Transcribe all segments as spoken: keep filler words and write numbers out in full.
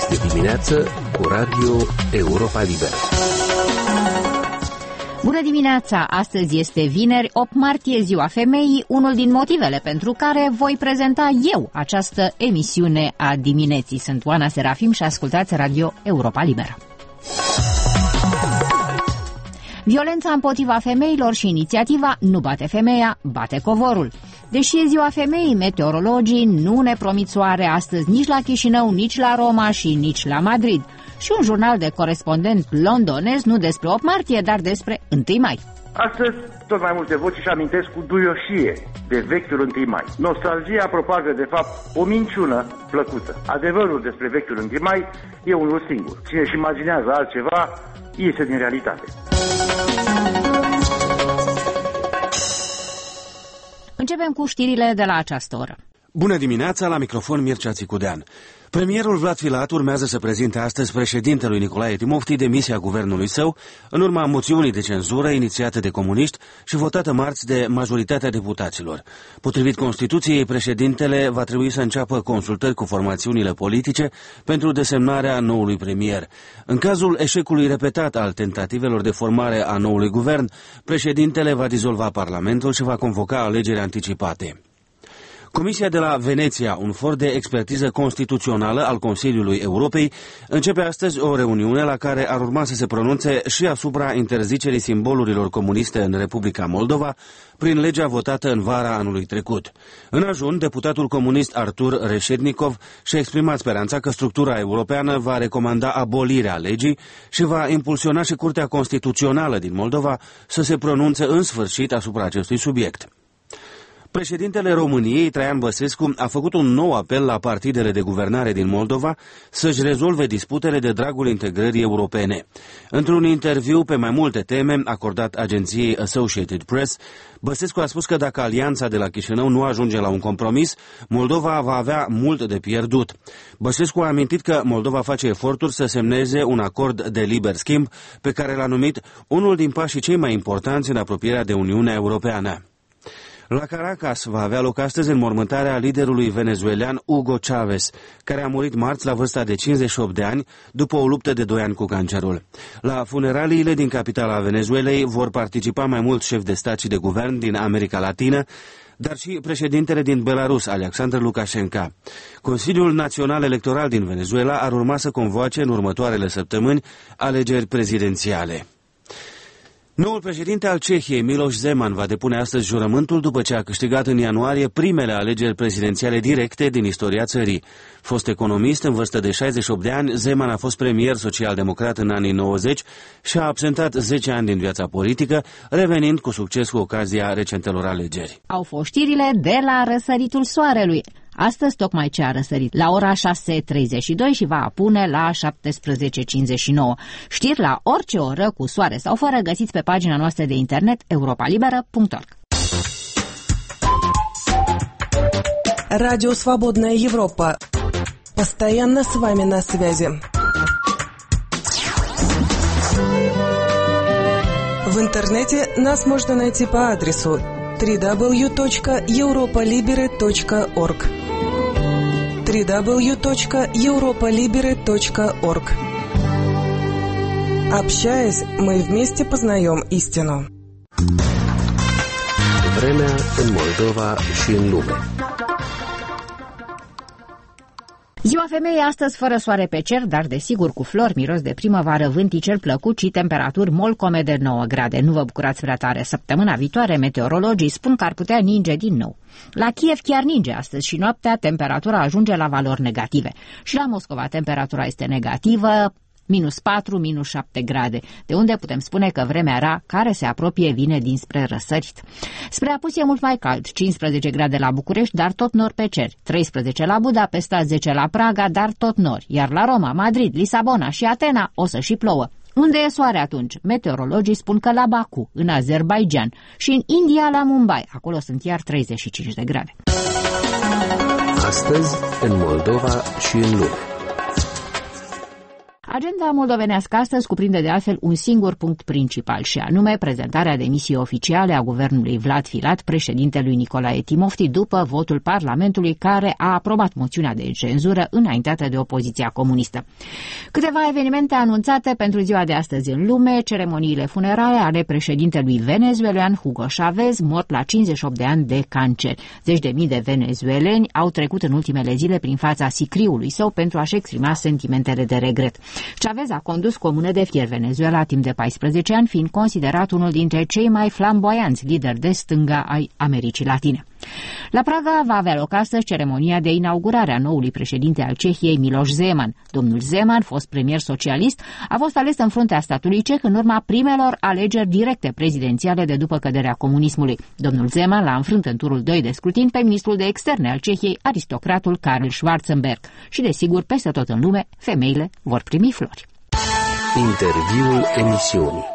Este dimineață cu Radio Europa Liberă. Bună dimineața! Astăzi este vineri, opt martie, ziua femeii, unul din motivele pentru care voi prezenta eu această emisiune a dimineții. Sunt Oana Serafim și ascultați Radio Europa Liberă. Violența împotriva femeilor și inițiativa Nu bate femeia, bate covorul. Deși e ziua femeii, meteorologii nu ne promit soare astăzi nici la Chișinău, nici la Roma și nici la Madrid. Și un jurnal de corespondent londonez nu despre opt martie, dar despre întâi mai. Astăzi, tot mai multe voci își amintesc cu duioșie de vechiul întâi mai. Nostalgia propagă, de fapt, o minciună plăcută. Adevărul despre vechiul întâi mai e unul singur. Cine își imaginează altceva, iese din realitate. Începem cu știrile de la această oră. Bună dimineața, la microfon Mircea Țicudean. Premierul Vlad Filat urmează să prezinte astăzi președintelui Nicolae Timofti demisia guvernului său, în urma moțiunii de cenzură inițiată de comuniști și votată marți de majoritatea deputaților. Potrivit Constituției, președintele va trebui să înceapă consultări cu formațiunile politice pentru desemnarea noului premier. În cazul eșecului repetat al tentativelor de formare a noului guvern, președintele va dizolva Parlamentul și va convoca alegeri anticipate. Comisia de la Veneția, un for de expertiză constituțională al Consiliului Europei, începe astăzi o reuniune la care ar urma să se pronunțe și asupra interzicerii simbolurilor comuniste în Republica Moldova prin legea votată în vara anului trecut. În ajun, deputatul comunist Artur Reșetnikov și-a exprimat speranța că structura europeană va recomanda abolirea legii și va impulsiona și Curtea Constituțională din Moldova să se pronunțe în sfârșit asupra acestui subiect. Președintele României, Traian Băsescu, a făcut un nou apel la partidele de guvernare din Moldova să-și rezolve disputele de dragul integrării europene. Într-un interviu pe mai multe teme acordat agenției Associated Press, Băsescu a spus că dacă alianța de la Chișinău nu ajunge la un compromis, Moldova va avea mult de pierdut. Băsescu a amintit că Moldova face eforturi să semneze un acord de liber schimb pe care l-a numit unul din pașii cei mai importanți în apropierea de Uniunea Europeană. La Caracas va avea loc astăzi înmormântarea liderului venezuelian Hugo Chávez, care a murit marți la vârsta de cincizeci și opt de ani după o luptă de doi ani cu cancerul. La funeraliile din capitala Venezuelei vor participa mai mulți șefi de stat și de guvern din America Latină, dar și președintele din Belarus, Alexander Lukashenko. Consiliul Național Electoral din Venezuela ar urma să convoace în următoarele săptămâni alegeri prezidențiale. Noul președinte al Cehiei, Miloš Zeman, va depune astăzi jurământul după ce a câștigat în ianuarie primele alegeri prezidențiale directe din istoria țării. Fost economist în vârstă de șaizeci și opt de ani, Zeman a fost premier social-democrat în anii nouăzeci și a absentat zece ani din viața politică, revenind cu succes cu ocazia recentelor alegeri. Au fost știrile de la răsăritul soarelui. Astăzi tocmai ce a răsărit la ora șase treizeci și doi și va apune la șaptesprezece cincizeci și nouă. Știri la orice oră, cu soare sau fără, găsiți pe pagina noastră de internet europa liberă punct org. Радио Свободная Европа. Постоянно с вами на связи. В интернете нас можно найти по адресу дабл ю дабл ю дабл ю точка европа либеры точка орг. дабл ю дабл ю дабл ю точка европа либеры точка орг. Общаясь, мы вместе познаем истину. Vremea în Moldova și în lume. Ziua femeii astăzi fără soare pe cer, dar desigur cu flori, miros de primăvară, vânticel plăcut și temperaturi molcome de nouă grade. Nu vă bucurați prea tare. Săptămâna viitoare, meteorologii spun că ar putea ninge din nou. La Kiev chiar ninge astăzi și noaptea temperatura ajunge la valori negative. Și la Moscova temperatura este negativă, minus patru, minus șapte grade, de unde putem spune că vremea rea care se apropie vine dinspre răsărit. Spre apus e mult mai cald, cincisprezece grade la București, dar tot nori pe cer, treisprezece la Budapesta, zece la Praga, dar tot nori, iar la Roma, Madrid, Lisabona și Atena o să și plouă. Unde e soare atunci? Meteorologii spun că la Baku, în Azerbaidjan, și în India, la Mumbai, acolo sunt iar treizeci și cinci de grade. Astăzi, în Moldova și în lume. Agenda Agenda moldovenească astăzi cuprinde de altfel un singur punct principal și anume prezentarea demisiei oficiale a guvernului Vlad Filat, președintelui Nicolae Timofti, după votul Parlamentului care a aprobat moțiunea de cenzură înaintată de opoziția comunistă. Câteva evenimente anunțate pentru ziua de astăzi în lume: ceremoniile funerale ale președintelui venezuelan Hugo Chavez, mort la cincizeci și opt de ani de cancer. Zeci de mii de venezueleni au trecut în ultimele zile prin fața sicriului său pentru a-și exprima sentimentele de regret. Chavez a condus cu o mână de fier Venezuela timp de paisprezece ani, fiind considerat unul dintre cei mai flamboianți lideri de stânga ai Americii Latine. La Praga va avea loc astăzi ceremonia de inaugurare a noului președinte al Cehiei, Miloš Zeman. Domnul Zeman, fost premier socialist, a fost ales în fruntea statului ceh în urma primelor alegeri directe prezidențiale de după căderea comunismului. Domnul Zeman l-a înfrânt în turul doi de scrutin pe ministrul de externe al Cehiei, aristocratul Karl Schwarzenberg. Și desigur, peste tot în lume, femeile vor primi flori. Interviul emisiunii.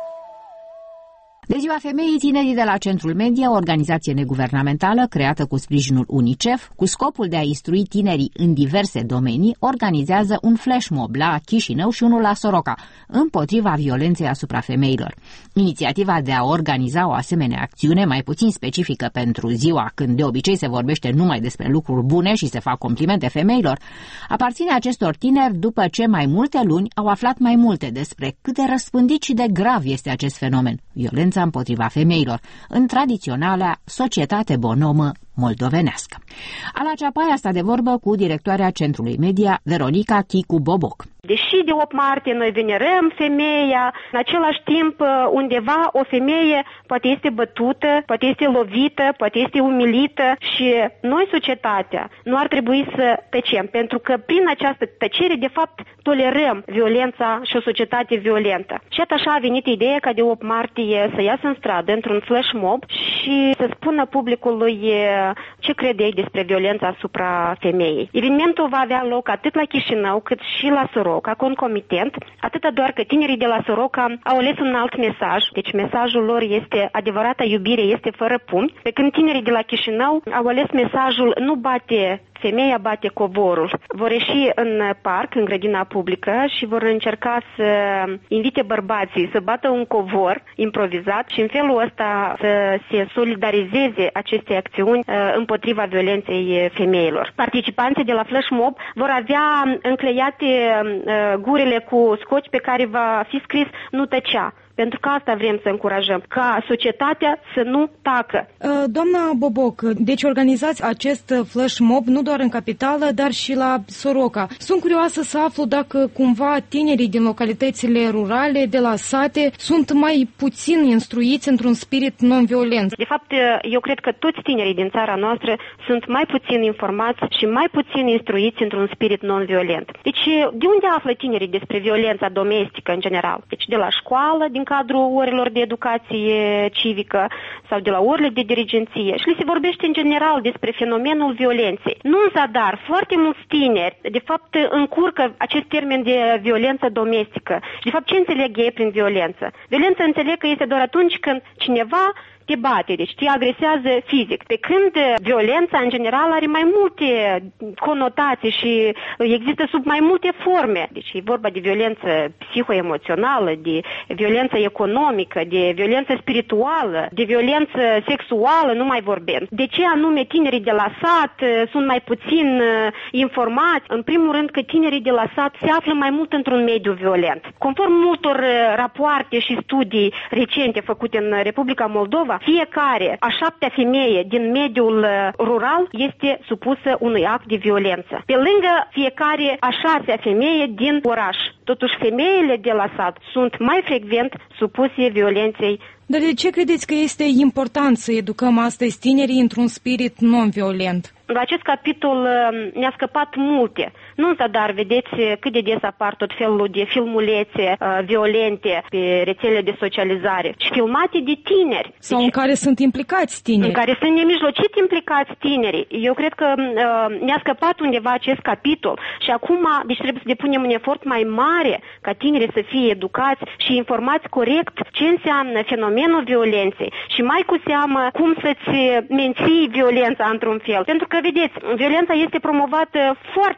De ziua femeii, tinerii de la Centrul Media, o organizație neguvernamentală creată cu sprijinul UNICEF, cu scopul de a instrui tinerii în diverse domenii, organizează un flash mob la Chișinău și unul la Soroca, împotriva violenței asupra femeilor. Inițiativa de a organiza o asemenea acțiune, mai puțin specifică pentru ziua când de obicei se vorbește numai despre lucruri bune și se fac complimente femeilor, aparține acestor tineri după ce mai multe luni au aflat mai multe despre cât de răspândit și de grav este acest fenomen, violența împotriva femeilor, în tradiționala societate bonomă moldovenească. Ala Ceapai a stat de vorbă cu directoarea Centrului Media, Veronica Chicu Boboc. Deși de opt martie noi venerăm femeia, în același timp undeva o femeie poate este bătută, poate este lovită, poate este umilită și noi, societatea, nu ar trebui să tăcem, pentru că prin această tăcere, de fapt, tolerăm violența și o societate violentă. Și așa a venit ideea ca de opt martie să iasă în stradă într-un flash mob și să spună publicului ce crede ei despre violența asupra femeii. Evenimentul va avea loc atât la Chișinău cât și la Soroca, concomitent, atâta doar că tinerii de la Soroca au ales un alt mesaj, deci mesajul lor este adevărata iubire este fără pumni, pe când tinerii de la Chișinău au ales mesajul nu bate femeia, bate covorul. Vor ieși în parc, în grădina publică și vor încerca să invite bărbații să bată un covor improvizat și în felul ăsta să se solidarizeze aceste acțiuni împotriva violenței femeilor. Participanții de la Flash Mob vor avea încleiate gurile cu scoci pe care va fi scris nu tăcea. Pentru că asta vrem să încurajăm, ca societatea să nu tacă. Doamna Boboc, deci organizați acest flash mob nu doar în capitală, dar și la Soroca. Sunt curioasă să aflu dacă cumva tinerii din localitățile rurale, de la sate, sunt mai puțin instruiți într-un spirit non-violent. De fapt, eu cred că toți tinerii din țara noastră sunt mai puțin informați și mai puțin instruiți într-un spirit non-violent. Deci, de unde află tinerii despre violența domestică în general? Deci, de la școală, din cadrul orelor de educație civică sau de la orele de dirigenție și li se vorbește în general despre fenomenul violenței. Nu în zadar, foarte mulți tineri, de fapt, încurcă acest termen de violență domestică. Și, de fapt, ce înțeleg ei prin violență? Violența înțeleg că este doar atunci când cineva te bate, deci te agresează fizic. Pe când violența, în general, are mai multe conotații și există sub mai multe forme. Deci e vorba de violență psihoemoțională, de violență economică, de violență spirituală, de violență sexuală, nu mai vorbim. De ce anume tinerii de la sat sunt mai puțin informați? În primul rând că tinerii de la sat se află mai mult într-un mediu violent. Conform multor rapoarte și studii recente făcute în Republica Moldova, fiecare a șaptea femeie din mediul rural este supusă unui act de violență. Pe lângă fiecare a șasea femeie din oraș. Totuși, femeile de la sat sunt mai frecvent supuse violenței. Dar de ce credeți că este important să educăm astăzi tinerii într-un spirit non-violent? La acest capitol ne-a scăpat multe. Nu însă, dar vedeți cât de des apar tot felul de filmulețe uh, violente pe rețele de socializare și filmate de tineri. Sau deci, în care sunt implicați tineri. În care sunt nemijlocit implicați tinerii. Eu cred că uh, ne-a scăpat undeva acest capitol și acum deci trebuie să depunem un efort mai mare ca tinerii să fie educați și informați corect ce înseamnă fenomenul violenței și mai cu seamă cum să-ți menții violența într-un fel. Pentru că, vedeți, violența este promovată foarte mult în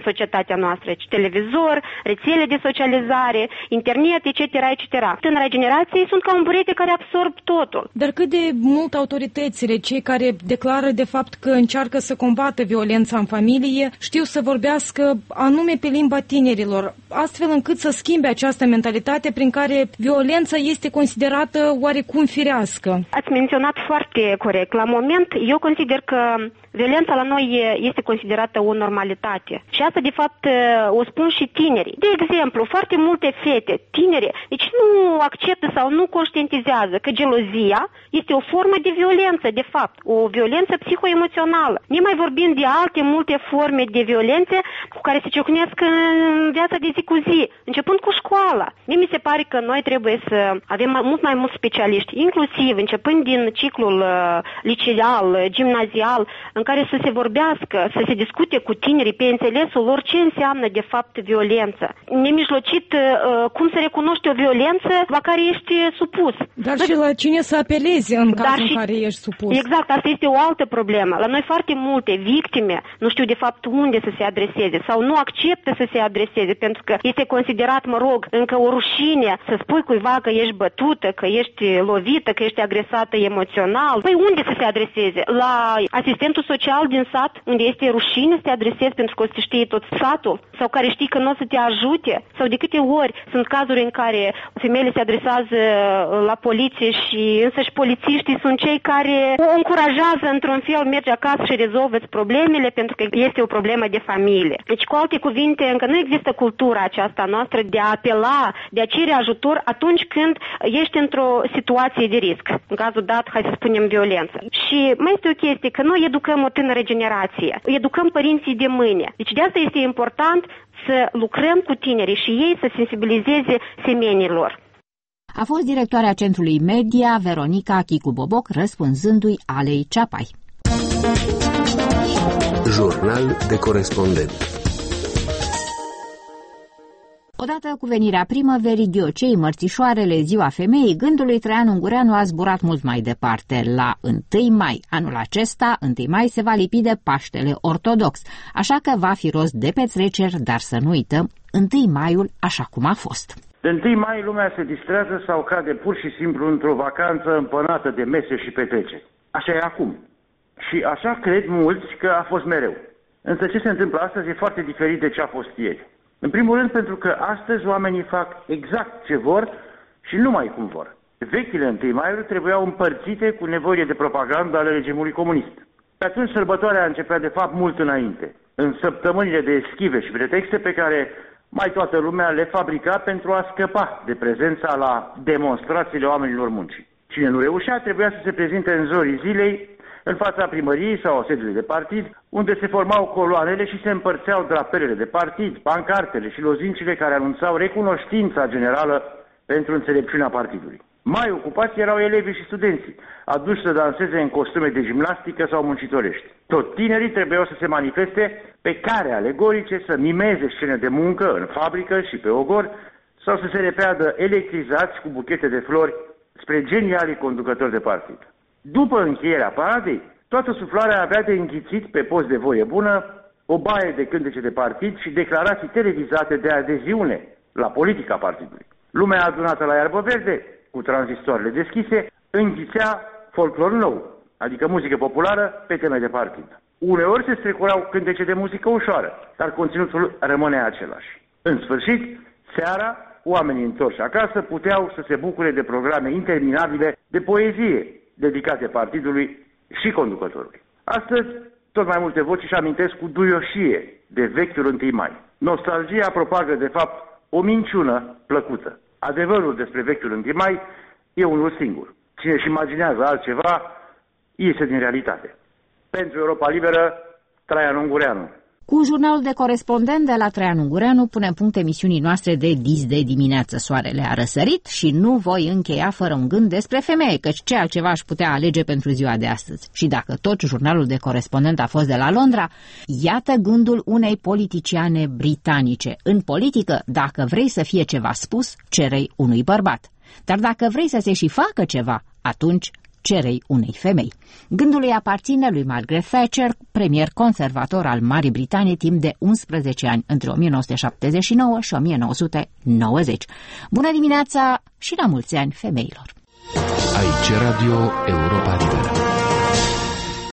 societatea noastră, televizor, rețele de socializare, internet, et cetera, et cetera. Tânăra generație sunt ca un burete care absorb totul. Dar cât de mult autoritățile, cei care declară de fapt că încearcă să combată violența în familie, știu să vorbească anume pe limba tinerilor, astfel încât să schimbe această mentalitate prin care violența este considerată oarecum firească? Ați menționat foarte corect. La moment, eu consider că violența la noi este considerată o normalitate. Și asta, de fapt, o spun și tinerii. De exemplu, foarte multe fete, tinere, deci nu acceptă sau nu conștientizează că gelozia este o formă de violență, de fapt, o violență psihoemoțională. Ne mai vorbim de alte multe forme de violențe cu care se ciocnesc în viața de zi cu zi, începând cu școala. Mie mi se pare că noi trebuie să avem mult mai mulți specialiști, inclusiv începând din ciclul liceal, gimnazial, în care să se vorbească, să se discute cu tinerii pe înțelesul lor ce înseamnă de fapt violență. Nemijlocit cum se recunoaște o violență la care ești supus. Dar și la cine să apelezi în cazul și, în care ești supus. Exact, asta este o altă problemă. La noi foarte multe victime nu știu de fapt unde să se adreseze sau nu acceptă să se adreseze pentru că este considerat, mă rog, încă o rușine să spui cuiva că ești bătută, că ești lovită, că ești agresată emoțional. Păi unde să se adreseze? La asistentul social din sat, unde este rușine să te adresezi pentru că o să știe tot satul? Sau care știi că nu o să te ajute? Sau de câte ori sunt cazuri în care femeile se adresează la poliție și însăși polițiștii sunt cei care o încurajează într-un fel, merge acasă și rezolvă problemele pentru că este o problemă de familie. Deci, cu alte cuvinte, încă nu există cultura aceasta noastră de a apela, de a cere ajutor atunci când ești într-o situație de risc. În cazul dat, hai să spunem, violență. Și mai este o chestie, că noi educăm o tânără generație, educăm părinții de mâine. Deci de asta este important să lucrăm cu tinerii și ei să sensibilizeze semenilor. A fost directoarea Centrului Media, Veronica Chicu-Boboc, răspunzându-i Alei Ceapai. Jurnal de corespondent. Odată cu venirea primăverii, ghiocei, mărțișoarele, ziua femeii, gândul lui Traian Ungureanu a zburat mult mai departe. La întâi mai, anul acesta, întâi mai se va lipi de Paștele Ortodox, așa că va fi rost de petreceri, dar să nu uităm, întâi maiul așa cum a fost. De întâi mai lumea se distrează sau cade pur și simplu într-o vacanță împănată de mese și petreceri. Așa e acum. Și așa cred mulți că a fost mereu. Însă ce se întâmplă astăzi e foarte diferit de ce a fost ieri. În primul rând pentru că astăzi oamenii fac exact ce vor și numai cum vor. Vechile întâi maiuri trebuiau împărțite cu nevoile de propagandă ale regimului comunist. Pe atunci sărbătoarea începea de fapt mult înainte, în săptămânile de eschive și pretexte pe care mai toată lumea le fabrica pentru a scăpa de prezența la demonstrațiile oamenilor muncii. Cine nu reușea trebuia să se prezinte în zorii zilei în fața primăriei sau a sediului de partid, unde se formau coloanele și se împărțeau drapelele de partid, pancartele și lozincile care anunțau recunoștința generală pentru înțelepciunea partidului. Mai ocupați erau elevii și studenții, aduși să danseze în costume de gimnastică sau muncitorești. Tot tinerii trebuiau să se manifeste pe care alegorice, să mimeze scene de muncă în fabrică și pe ogor, sau să se repeadă electrizați cu buchete de flori spre genialii conducători de partid. După încheierea paradei, toată suflarea avea de înghițit pe post de voie bună o baie de cântece de partid și declarații televizate de adeziune la politica partidului. Lumea adunată la iarbă verde, cu tranzistoarele deschise, înghițea folclor nou, adică muzică populară pe teme de partid. Uneori se strecurau cântece de muzică ușoară, dar conținutul rămânea același. În sfârșit, seara, oamenii întorși acasă puteau să se bucure de programe interminabile de poezie dedicate partidului și conducătorului. Astăzi, tot mai multe voci își amintesc cu duioșie de vechiul întâi mai. Nostalgia propagă, de fapt, o minciună plăcută. Adevărul despre vechiul întâi mai e unul singur. Cine își imaginează altceva, iese din realitate. Pentru Europa Liberă, Traian Ungureanu. Cu jurnalul de corespondent de la Traian Ungureanu punem punct emisiunii noastre de dis de dimineață. Soarele a răsărit și nu voi încheia fără un gând despre femeie, căci ce altceva aș putea alege pentru ziua de astăzi. Și dacă tot jurnalul de corespondent a fost de la Londra, iată gândul unei politiciane britanice. În politică, dacă vrei să fie ceva spus, cerei unui bărbat. Dar dacă vrei să se și facă ceva, atunci cerei unei femei. Gândul îi aparține lui Margaret Thatcher, premier conservator al Marii Britanii timp de unsprezece ani, între o mie nouă sute șaptezeci și nouă și o mie nouă sute nouăzeci. Bună dimineața și la mulți ani femeilor! Aici Radio Europa Liberă.